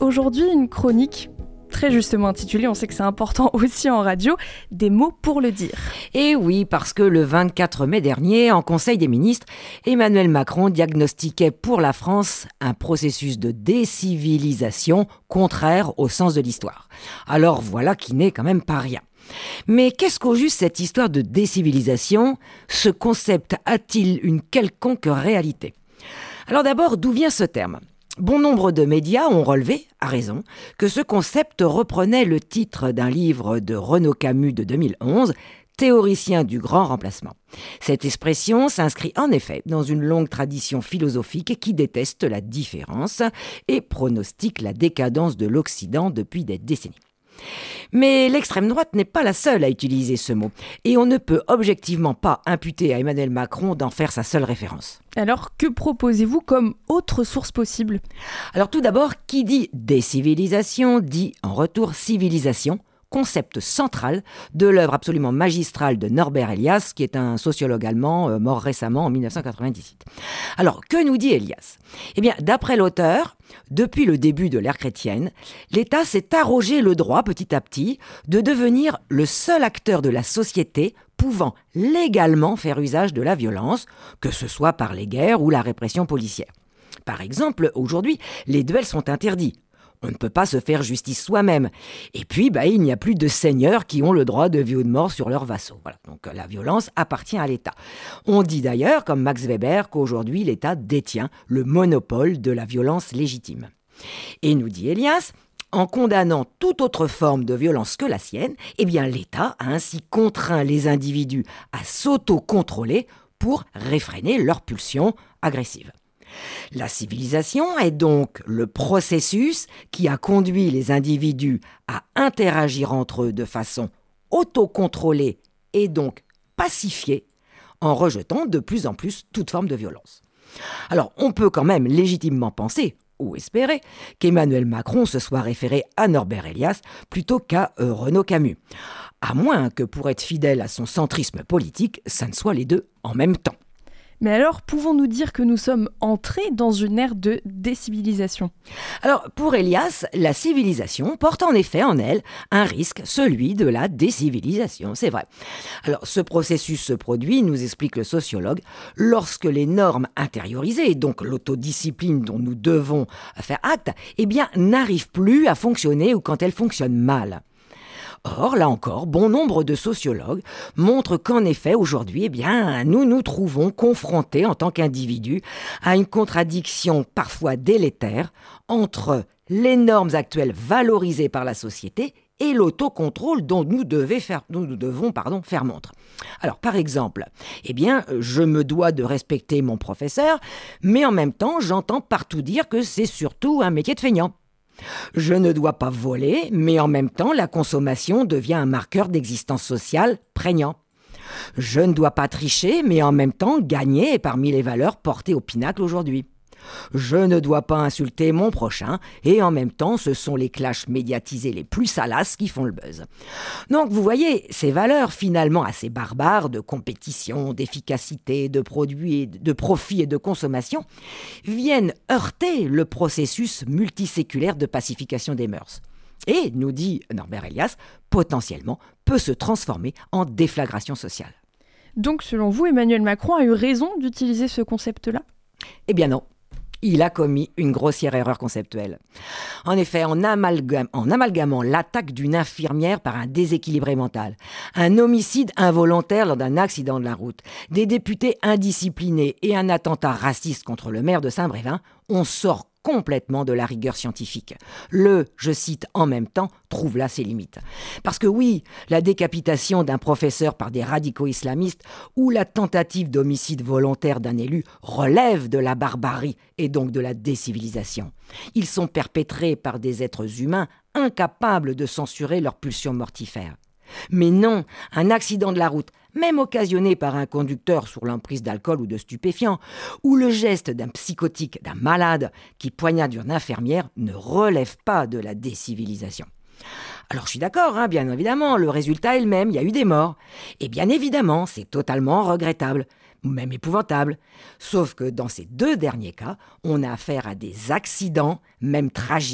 aujourd'hui une chronique très justement intitulée, on sait que c'est important aussi en radio, des mots pour le dire. Et oui, parce que le 24 mai dernier, en Conseil des ministres, Emmanuel Macron diagnostiquait pour la France un processus de décivilisation contraire au sens de l'histoire. Alors voilà qui n'est quand même pas rien. Mais qu'est-ce qu'au juste cette histoire de décivilisation ? Ce concept a-t-il une quelconque réalité ? Alors d'abord, d'où vient ce terme ? Bon nombre de médias ont relevé, à raison, que ce concept reprenait le titre d'un livre de Renaud Camus de 2011, Théoricien du grand remplacement. Cette expression s'inscrit en effet dans une longue tradition philosophique qui déteste la différence et pronostique la décadence de l'Occident depuis des décennies. Mais l'extrême droite n'est pas la seule à utiliser ce mot, et on ne peut objectivement pas imputer à Emmanuel Macron d'en faire sa seule référence. Alors, que proposez-vous comme autre source possible ? Alors tout d'abord, qui dit décivilisation dit en retour civilisation, concept central de l'œuvre absolument magistrale de Norbert Elias, qui est un sociologue allemand mort récemment en 1998. Alors, que nous dit Elias ? Eh bien, d'après l'auteur, depuis le début de l'ère chrétienne, l'État s'est arrogé le droit, petit à petit, de devenir le seul acteur de la société pouvant légalement faire usage de la violence, que ce soit par les guerres ou la répression policière. Par exemple, aujourd'hui, les duels sont interdits. On ne peut pas se faire justice soi-même. Et puis, il n'y a plus de seigneurs qui ont le droit de vie ou de mort sur leurs vassaux. Voilà. Donc la violence appartient à l'État. On dit d'ailleurs, comme Max Weber, qu'aujourd'hui l'État détient le monopole de la violence légitime. Et nous dit Elias, en condamnant toute autre forme de violence que la sienne, l'État a ainsi contraint les individus à s'auto-contrôler pour réfréner leurs pulsions agressives. La civilisation est donc le processus qui a conduit les individus à interagir entre eux de façon autocontrôlée et donc pacifiée, en rejetant de plus en plus toute forme de violence. Alors, on peut quand même légitimement penser, ou espérer, qu'Emmanuel Macron se soit référé à Norbert Elias plutôt qu'à Renaud Camus. À moins que, pour être fidèle à son centrisme politique, ça ne soit les deux en même temps. Mais alors, pouvons-nous dire que nous sommes entrés dans une ère de décivilisation ? Alors, pour Elias, la civilisation porte en effet en elle un risque, celui de la décivilisation, c'est vrai. Alors, ce processus se produit, nous explique le sociologue, lorsque les normes intériorisées, donc l'autodiscipline dont nous devons faire acte, n'arrivent plus à fonctionner ou quand elles fonctionnent mal. Or, là encore, bon nombre de sociologues montrent qu'en effet, aujourd'hui, nous nous trouvons confrontés en tant qu'individus à une contradiction parfois délétère entre les normes actuelles valorisées par la société et l'autocontrôle dont nous devons faire montre. Alors, par exemple, je me dois de respecter mon professeur, mais en même temps, j'entends partout dire que c'est surtout un métier de feignant. Je ne dois pas voler, mais en même temps, la consommation devient un marqueur d'existence sociale prégnant. Je ne dois pas tricher, mais en même temps, gagner est parmi les valeurs portées au pinacle aujourd'hui. Je ne dois pas insulter mon prochain, et en même temps, ce sont les clashs médiatisés les plus salaces qui font le buzz. Donc, vous voyez, ces valeurs finalement assez barbares de compétition, d'efficacité, de produits, de profit et de consommation viennent heurter le processus multiséculaire de pacification des mœurs. Et, nous dit Norbert Elias, potentiellement peut se transformer en déflagration sociale. Donc, selon vous, Emmanuel Macron a eu raison d'utiliser ce concept-là ? Eh bien non. Il a commis une grossière erreur conceptuelle. En effet, en amalgamant l'attaque d'une infirmière par un déséquilibré mental, un homicide involontaire lors d'un accident de la route, des députés indisciplinés et un attentat raciste contre le maire de Saint-Brévin, on sort complètement de la rigueur scientifique. Je cite, en même temps, trouve là ses limites. Parce que oui, la décapitation d'un professeur par des radicaux islamistes ou la tentative d'homicide volontaire d'un élu relèvent de la barbarie et donc de la décivilisation. Ils sont perpétrés par des êtres humains incapables de censurer leurs pulsions mortifères. Mais non, un accident de la route, même occasionné par un conducteur sous l'emprise d'alcool ou de stupéfiants, ou le geste d'un psychotique, d'un malade qui poignarde une infirmière ne relève pas de la décivilisation. Alors je suis d'accord, bien évidemment, le résultat est le même, il y a eu des morts. Et bien évidemment, c'est totalement regrettable, même épouvantable. Sauf que dans ces deux derniers cas, on a affaire à des accidents, même tragiques,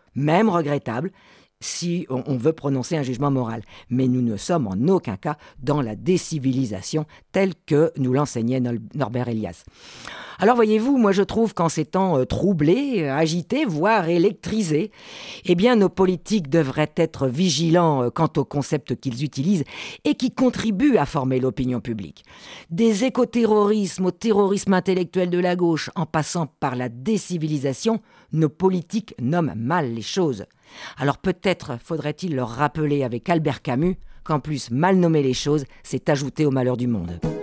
même regrettable, si on veut prononcer un jugement moral. Mais nous ne sommes en aucun cas dans la décivilisation telle que nous l'enseignait Norbert Elias. Alors voyez-vous, moi je trouve qu'en ces temps troublés, agités, voire électrisés, eh bien nos politiques devraient être vigilants quant aux concepts qu'ils utilisent et qui contribuent à former l'opinion publique. Des écoterrorismes au terrorisme intellectuel de la gauche, en passant par la décivilisation, nos politiques nomment mal les choses. Alors peut-être faudrait-il leur rappeler avec Albert Camus qu'en plus mal nommer les choses, c'est ajouter au malheur du monde.